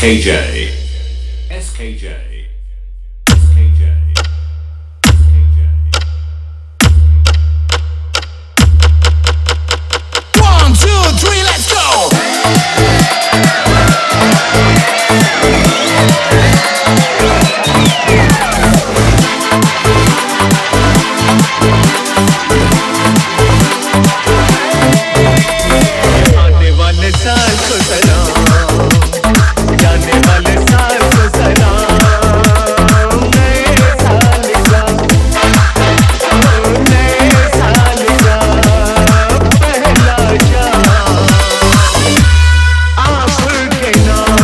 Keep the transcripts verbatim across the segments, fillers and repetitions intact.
K J. S K J. S K J. One, two, three, let's go! आने वाले साल को सलाम, जाने वाले साल को सलाम, नए साल का, नए साल का पहला चाँद आपके नाम।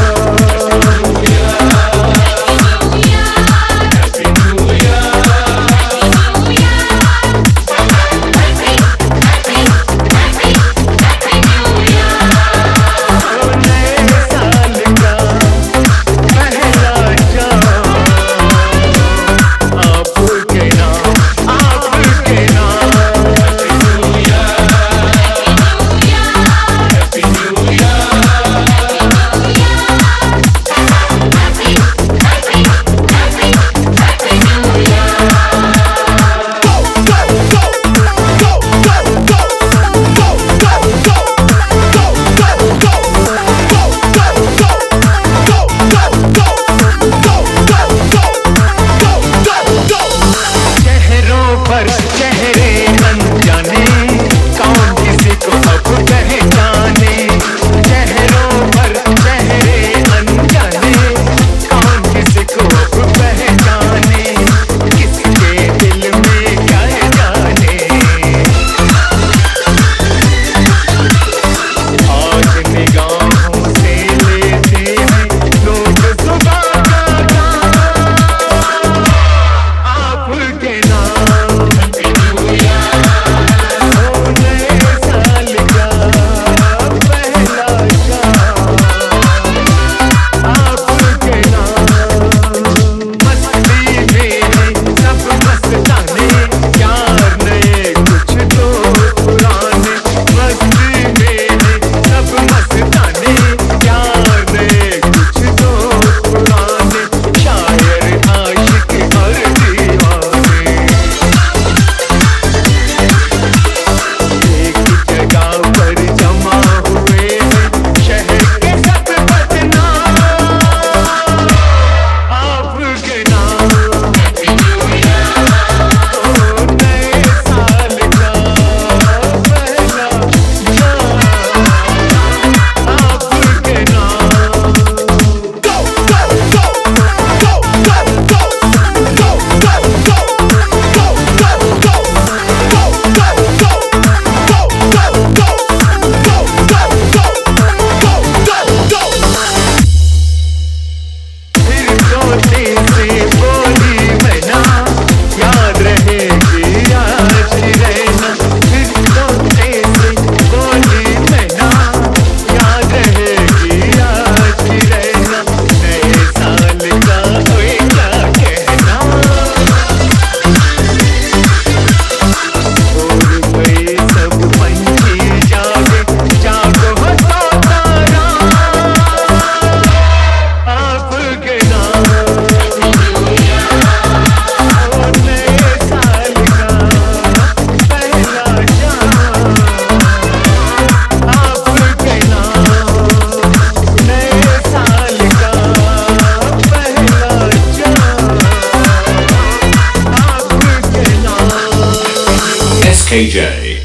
S K J.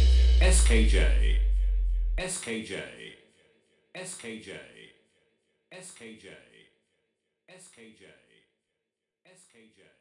S K J. S K J. S K J. S K J. S K J. S K J.